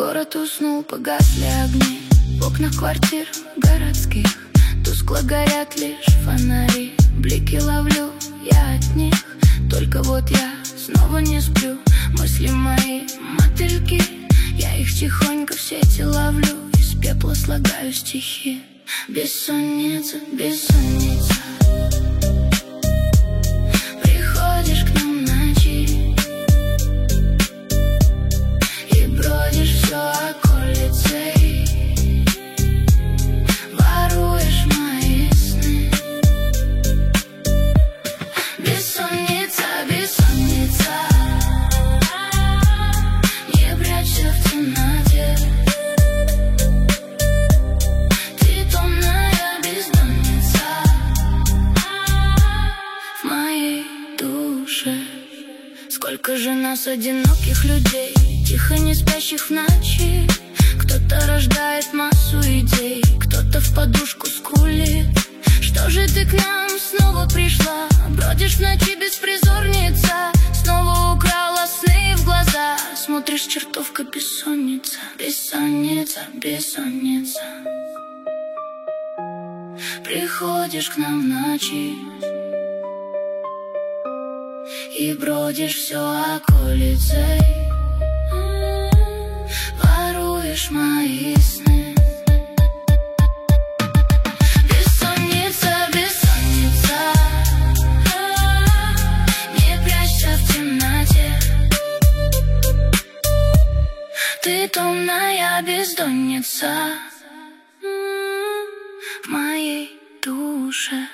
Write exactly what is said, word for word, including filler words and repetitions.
Город уснул, погасли огни в окнах квартир городских. Тускло горят лишь фонари, блики ловлю я от них. Только вот я снова не сплю, мысли мои мотыльки. Я их тихонько в сети ловлю, из пепла слагаю стихи. Бессонница, бессонница, приходишь к нам ночи и бродишь все околицей, воруешь мои сны. Бессонница, бессонница, не прячься в темноте. Ты томная бездонница в моей душе. Сколько же нас, одиноких людей, тихо не спящих в ночи. Кто-то рождает массу идей, кто-то в подушку скулит. Что же ты к нам снова пришла? Бродишь в ночи, беспризорница, снова украла сны в глаза. Смотришь, чертовка, бессонница, бессонница, бессонница. Приходишь к нам в ночи и бродишь все околицей, воруешь мои сны. Бессонница, бессонница, не прячься в темноте. Ты томная бездонница в моей душе.